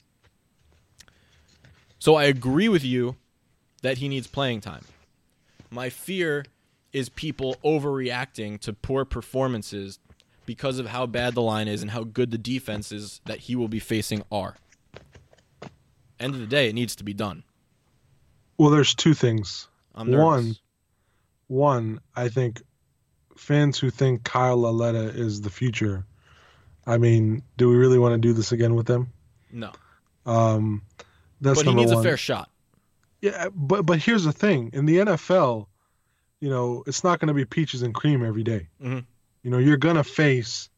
S1: So I agree with you that he needs playing time. My fear is people overreacting to poor performances because of how bad the line is and how good the defenses that he will be facing are. End of the day, it needs to be done.
S4: Well, there's two things.
S1: I'm nervous.
S4: One, one, I think fans who think Kyle Lauletta is the future, I mean, do we really want to do this again with them?
S1: No.
S4: Um, that's
S1: but he
S4: number
S1: needs
S4: one.
S1: a fair shot.
S4: Yeah, but but here's the thing. In the N F L, you know, it's not going to be peaches and cream every day.
S1: Mm-hmm.
S4: You know, you're going to face,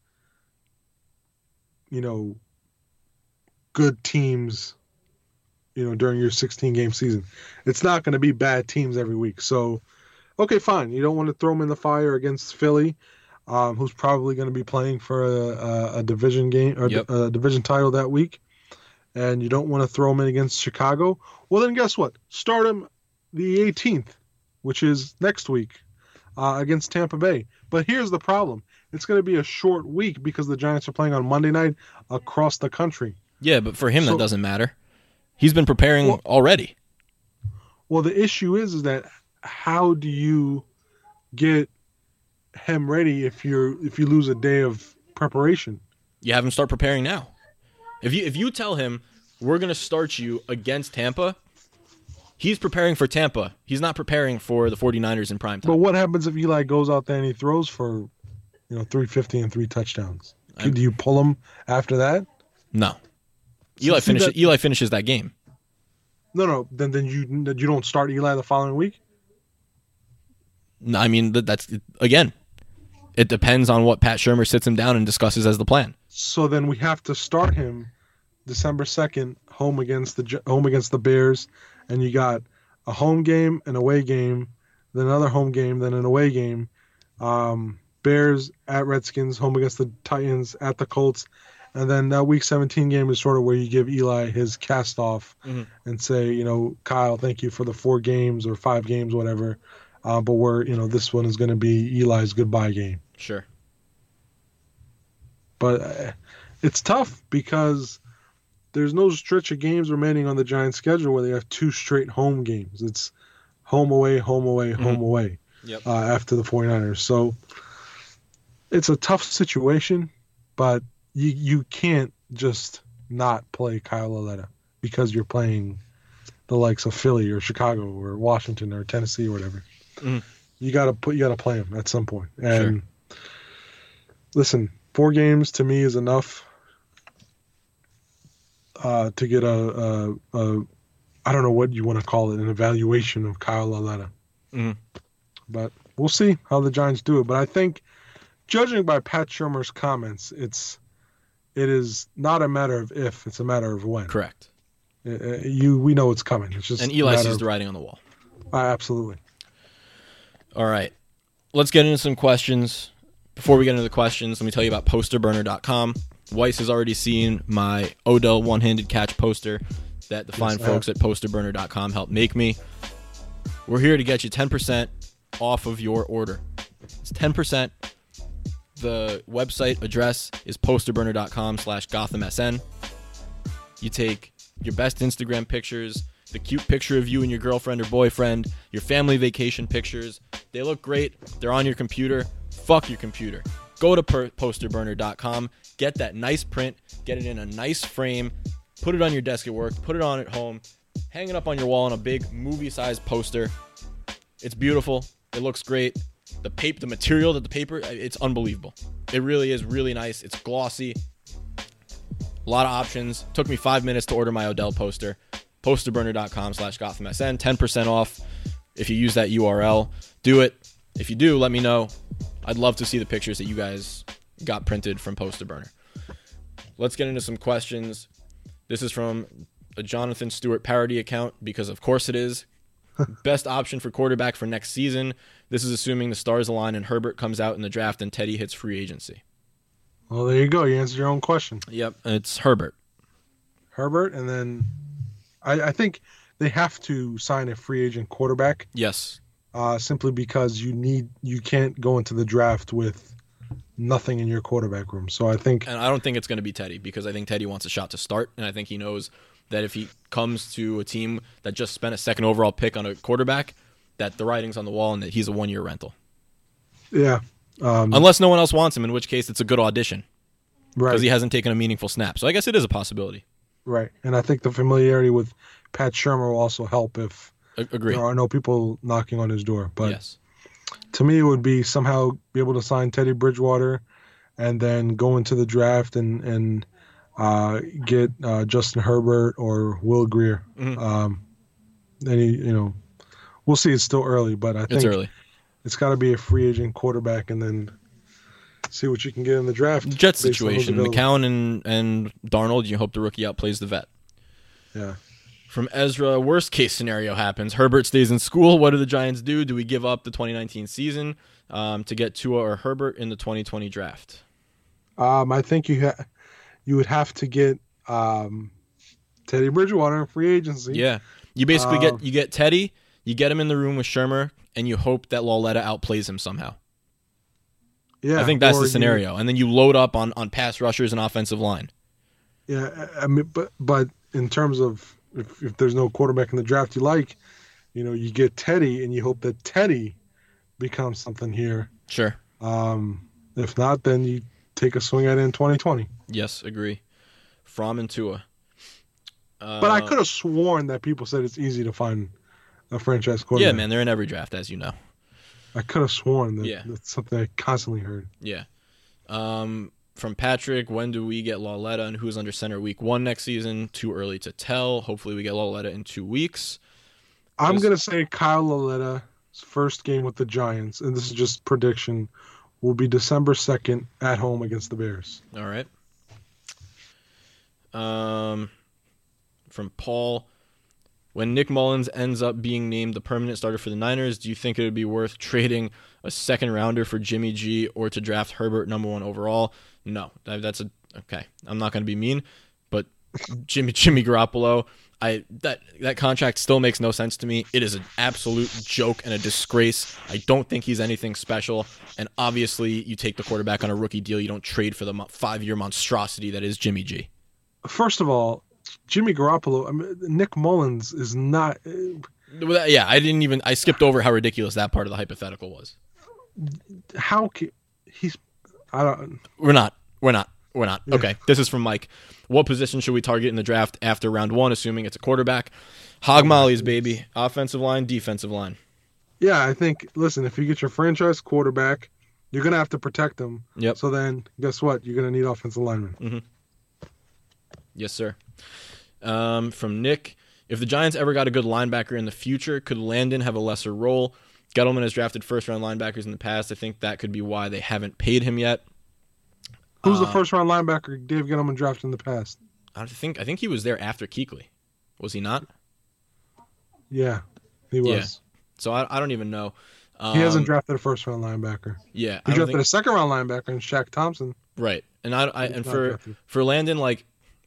S4: you know, good teams, you know, during your sixteen-game season. It's not going to be bad teams every week. So, okay, fine. You don't want to throw them in the fire against Philly, um, who's probably going to be playing for a, a, a division game or
S1: Yep.
S4: a division title that week, and you don't want to throw them in against Chicago. Well, then guess what? Start them the eighteenth, which is next week, uh, against Tampa Bay. But here's the problem. It's going to be a short week because the Giants are playing on Monday night across the country.
S1: Yeah, but for him,
S4: So-
S1: that doesn't matter. He's been preparing
S4: Well-
S1: already.
S4: Well, the issue is, is that how do you get him ready if you're if you lose a day of preparation?
S1: You have him start preparing now. If you if you tell him we're going to start you against Tampa, he's preparing for Tampa. He's not preparing for the 49ers in prime
S4: But
S1: time.
S4: what happens if Eli goes out there and he throws for, you know, three fifty and three touchdowns?
S1: I'm-
S4: Do you pull him after that?
S1: No. Eli
S4: see
S1: finishes
S4: that-
S1: Eli finishes that game.
S4: No, no. Then then you then you don't start Eli the following week.
S1: No, I mean, that- that's again, it depends on what Pat Shurmur sits him down and discusses as the plan.
S4: So then we have to start him December second, home against the Gi- home against the Bears, and you got a home game, an away game, then another home game, then an away game. Um, Bears at Redskins, home against the Titans, at the Colts, and then that Week seventeen game is sort of where you give Eli his cast off
S1: Mhm.
S4: and say, you know, Kyle, thank you for the four games or five games, whatever. Uh, but we're, you know, this one is going to be Eli's goodbye game.
S1: Sure.
S4: But uh, it's tough because there's no stretch of games remaining on the Giants' schedule where they have two straight home games. It's home away, home away, home
S1: Mhm.
S4: away
S1: Yep.
S4: uh, after the 49ers. So it's a tough situation, but you you can't just not play Kyle Lauletta because you're playing the likes of Philly or Chicago or Washington or Tennessee or whatever.
S1: Mhm.
S4: You gotta put you gotta play him at some point. And listen, four games to me is enough uh, to get a, a, a I don't know what you want to call it, an evaluation of Kyle Lauletta.
S1: Mhm.
S4: But we'll see how the Giants do it. But I think, judging by Pat Shurmur's comments, it's it is not a matter of if, it's a matter of when.
S1: Correct.
S4: Uh, uh, you we know it's coming. It's just
S1: And
S4: a
S1: Eli
S4: matter
S1: sees
S4: of-
S1: the writing on the wall.
S4: uh, absolutely.
S1: All right. Let's get into some questions. Before we get into the questions, let me tell you about poster burner dot com. Weiss has already seen my Odell one-handed catch poster that the fine
S4: I
S1: folks at poster burner dot com helped make me. We're here to get you ten percent off of your order. It's ten percent The website address is posterburner.com slash gothamsn. You take your best Instagram pictures, the cute picture of you and your girlfriend or boyfriend, your family vacation pictures. They look great. They're on your computer. Fuck your computer. Go to per- posterburner dot com. Get that nice print. Get it in a nice frame. Put it on your desk at work. Put it on at home. Hang it up on your wall on a big movie-sized poster. It's beautiful. It looks great. The paper, the material that the paper, it's unbelievable. It really is really nice. It's glossy. A lot of options. Took me five minutes to order my Odell poster. posterburner.com slash gothamsn. ten percent off if you use that U R L. Do it. If you do, let me know. I'd love to see the pictures that you guys got printed from Poster Burner. Let's get into some questions. This is from a Jonathan Stewart parody account, because of course it is. Best option for quarterback for next season. This is assuming the stars align and Herbert comes out in the draft and Teddy hits free agency.
S4: Well, there you go. You answered your own question.
S1: Yep, it's Herbert.
S4: Herbert, and then I, I think they have to sign a free agent quarterback.
S1: Yes.
S4: Uh, simply because you need you can't go into the draft with nothing in your quarterback room. So I think,
S1: and I don't think it's going to be Teddy, because I think Teddy wants a shot to start, and I think he knows that if he comes to a team that just spent a second overall pick on a quarterback, that the writing's on the wall and that he's a one-year rental.
S4: Yeah. Um,
S1: Unless no one else wants him, in which case it's a good audition.
S4: Right.
S1: Because he hasn't taken a meaningful snap. So I guess it is a possibility.
S4: Right. And I think the familiarity with Pat Shurmur will also help if
S1: A- agree.
S4: there are no people knocking on his door. But
S1: yes.
S4: To me, it would be somehow be able to sign Teddy Bridgewater and then go into the draft and, and uh, get uh, Justin Herbert or Will Grier.
S1: Mm-hmm.
S4: Um, any, you know, we'll see. It's still early, but I think
S1: It's early.
S4: It's got to be a free agent quarterback, and then see what you can get in the draft.
S1: Jet
S4: based on who's
S1: situation.
S4: available.
S1: McCown and, and Darnold, you hope the rookie outplays the vet.
S4: Yeah.
S1: From Ezra, worst case scenario happens. Herbert stays in school. What do the Giants do? Do we give up the twenty nineteen season um, to get Tua or Herbert in the twenty twenty draft?
S4: Um, I think you ha- you would have to get um, Teddy Bridgewater in free agency.
S1: Yeah. You basically
S4: Uh,
S1: get you get Teddy, you get him in the room with Shurmur, and you hope that Lauletta outplays him somehow.
S4: Yeah,
S1: I think that's
S4: or
S1: the
S4: you-
S1: scenario. And then you load up on, on pass rushers and offensive line.
S4: Yeah, I I mean, but but in terms of if, if there's no quarterback in the draft you like, you know, you get Teddy, and you hope that Teddy becomes something here.
S1: Sure.
S4: Um, if not, then you take a swing at it in twenty twenty.
S1: Yes, agree. Fromm and Tua. Uh,
S4: But I could have sworn that people said it's easy to find a franchise quarterback.
S1: Yeah, man, they're in every draft, as you know.
S4: I could have sworn that
S1: Yeah.
S4: that's something I constantly heard.
S1: Yeah. Um, from Patrick, when do we get Lauletta and who's under center week one next season? Too early to tell. Hopefully we get Lauletta in two weeks.
S4: I'm
S1: Just-
S4: going to say Kyle Lauletta's first game with the Giants, and this is just prediction, will be December second at home against the Bears.
S1: All right. Um, from Paul, when Nick Mullins ends up being named the permanent starter for the Niners, do you think it would be worth trading a second rounder for Jimmy G or to draft Herbert number one overall? No, that- that's a okay. I'm not going to be mean, but Jimmy Jimmy Garoppolo, I that that contract still makes no sense to me. It is an absolute joke and a disgrace. I don't think he's anything special. And obviously, you take the quarterback on a rookie deal. You don't trade for the mo- five-year monstrosity that is Jimmy G.
S4: First of all, Jimmy Garoppolo, I mean, Nick Mullins is not.
S1: Well, that- Yeah, I didn't even. I skipped over how ridiculous that part of the hypothetical was.
S4: How can he's? I don't.
S1: We're not. We're not. We're not.
S4: Yeah.
S1: Okay. This is from Mike. What position should we target in the draft after round one, assuming it's a quarterback? Hog mollies, baby. Offensive line, defensive line.
S4: Yeah, I think. Listen, if you get your franchise quarterback, you're gonna have to protect him.
S1: Yep.
S4: So then, guess what? You're gonna need offensive linemen.
S1: Yes, sir. Um, from Nick, if the Giants ever got a good linebacker in the future, could Landon have a lesser role? Gettleman has drafted first-round linebackers in the past. I think that could be why they haven't paid him yet.
S4: Who's the
S1: Uh,
S4: first round linebacker Dave Gettleman drafted in the past?
S1: I think I think he was there after Kuechly. Was he not?
S4: Yeah, he was.
S1: So I, I don't even know. Um,
S4: He hasn't drafted a first round linebacker.
S1: Yeah,
S4: He
S1: I don't
S4: drafted
S1: think,
S4: a second round linebacker in Shaq Thompson.
S1: right. And I, I
S4: He's
S1: and
S4: not
S1: for
S4: drafted.
S1: for Landon, like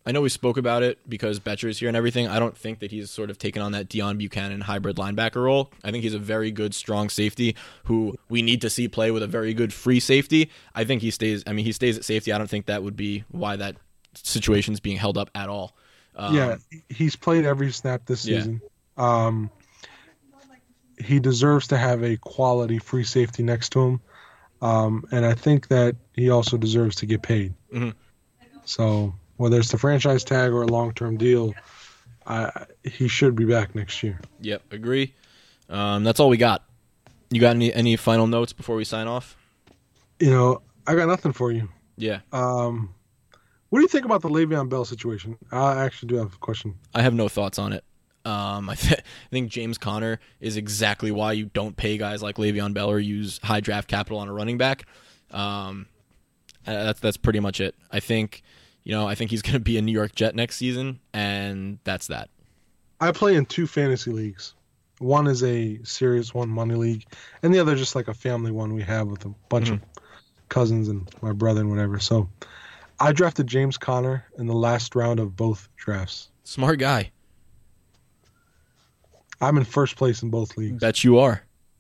S1: I know we spoke about it because Betcher is here and everything. I don't think that he's sort of taken on that Deion Buchanan hybrid linebacker role. I think he's a very good, strong safety who we need to see play with a very good free safety. I think he stays. I mean, he stays at safety. I don't think that would be why that situation's being held up at all. Um,
S4: yeah, he's played every snap this
S1: Yeah.
S4: season. Um, he deserves to have a quality free safety next to him, um, and I think that he also deserves to get paid.
S1: Mhm.
S4: So whether it's the franchise tag or a long-term deal, I, he should be back next year.
S1: Yep, agree. Um, that's all we got. You got any any final notes before we sign off?
S4: You know, I got nothing for you.
S1: Yeah,
S4: Um, what do you think about the Le'Veon Bell situation? I actually do have a question.
S1: I have no thoughts on it. Um, I, th- I think James Conner is exactly why you don't pay guys like Le'Veon Bell or use high draft capital on a running back. Um, uh, that's that's pretty much it. I think, you know, I think he's going to be a New York Jet next season, and that's that.
S4: I play in two fantasy leagues. One is a serious one, money league, and the other just like a family one we have with a bunch
S1: Mhm.
S4: of cousins and my brother and whatever. So I drafted James Conner in the last round of both drafts.
S1: Smart guy.
S4: I'm in first place in both leagues.
S1: Bet you are.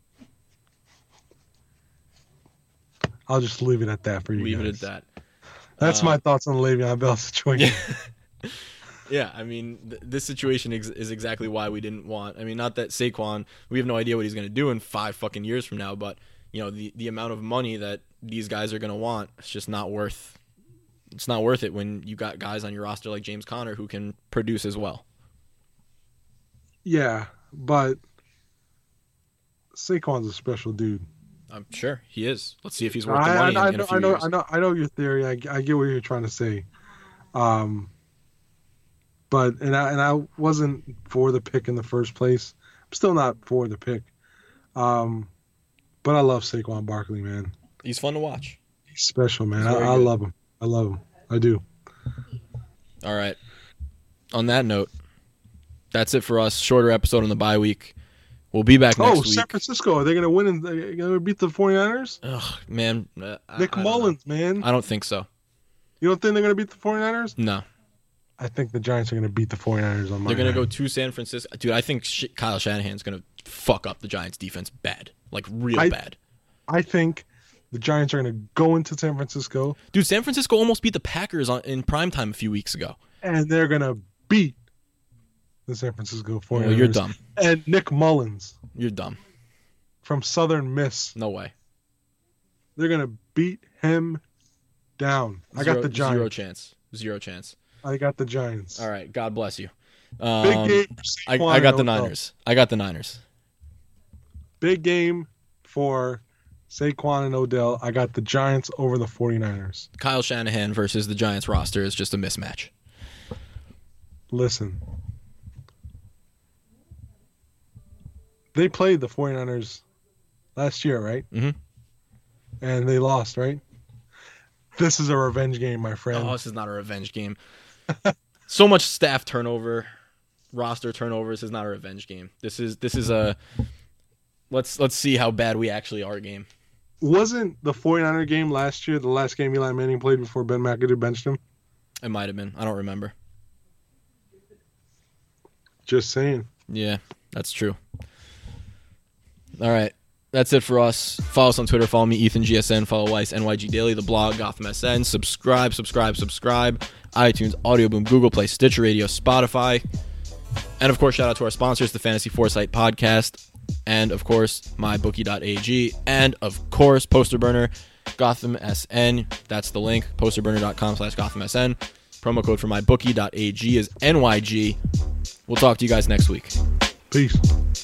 S4: I'll just leave it at that for you
S1: Leave
S4: guys.
S1: it at that.
S4: That's
S1: Uh,
S4: my thoughts on the Le'Veon Bell situation.
S1: Yeah. Yeah, I mean, th- this situation ex- is exactly why we didn't want. I mean, not that Saquon, we have no idea what he's going to do in five fucking years from now, but you know, the the amount of money that these guys are going to want, it's just not worth. It's not worth it when you got guys on your roster like James Conner who can produce as well.
S4: Yeah, but Saquon's a special dude.
S1: I'm sure he is. Let's see if he's worth the
S4: I,
S1: money
S4: I,
S1: in, in
S4: know,
S1: a few
S4: I know,
S1: years.
S4: I know, I know your theory. I, I get what you're trying to say. Um, but and I and I wasn't for the pick in the first place. I'm still not for the pick. Um, but I love Saquon Barkley, man.
S1: He's fun to watch.
S4: He's special, man.
S1: He's
S4: I,
S1: very
S4: I
S1: good.
S4: love him. I love him. I do.
S1: All right. On that note, that's it for us. Shorter episode on the bye week. We'll be back next
S4: Oh,
S1: week.
S4: San Francisco. Are they going to win? And they're going to beat the 49ers?
S1: Ugh, man. uh, I-
S4: Nick
S1: I don't know.
S4: Mullins, man.
S1: I don't think so.
S4: You don't think they're going to beat the 49ers?
S1: No.
S4: I think the Giants are going to beat the 49ers on
S1: They're
S4: Monday.
S1: going to go to San Francisco. Dude, I think Sh- Kyle Shanahan's going to fuck up the Giants defense bad. Like, real
S4: I-
S1: bad.
S4: I think the Giants are going to go into San Francisco,
S1: Dude, San Francisco almost beat the Packers on, in primetime a few weeks ago.
S4: and they're going to beat the San Francisco 49ers.
S1: Well, you're dumb.
S4: And Nick Mullins
S1: You're dumb.
S4: from Southern Miss.
S1: No way.
S4: They're going to beat him down. I got
S1: Zero-
S4: the Giants.
S1: Zero chance. Zero chance.
S4: I got the Giants.
S1: All right. God bless you.
S4: Big
S1: Um,
S4: game for
S1: I,
S4: Saquon
S1: I got
S4: and
S1: the
S4: Odell.
S1: Niners. I got the Niners.
S4: Big game for Saquon and Odell. I got the Giants over the 49ers.
S1: Kyle Shanahan versus the Giants roster is just a mismatch.
S4: Listen. They played the 49ers last year, right?
S1: Mhm.
S4: And they lost, right? This is a revenge game, my friend.
S1: Oh, this is not a revenge game. So much staff turnover, roster turnover. This is not a revenge game. This is this is a let's let's see how bad we actually are game.
S4: Wasn't the 49er game last year the last game Eli Manning played before Ben McAdoo benched him?
S1: It might have been. I don't remember.
S4: Just saying.
S1: Yeah, that's true. All right. That's it for us. Follow us on Twitter. Follow me, Ethan G S N. Follow Weiss, N Y G Daily, the blog, Gotham S N. Subscribe, subscribe, subscribe. iTunes, Audio Boom, Google Play, Stitcher Radio, Spotify. And, of course, shout out to our sponsors, the Fantasy Foresight Podcast. And, of course, MyBookie dot A G. And, of course, Poster Burner, Gotham S N. That's the link, posterburner.com slash Gotham S N. Promo code for MyBookie dot A G is N Y G. We'll talk to you guys next week.
S4: Peace.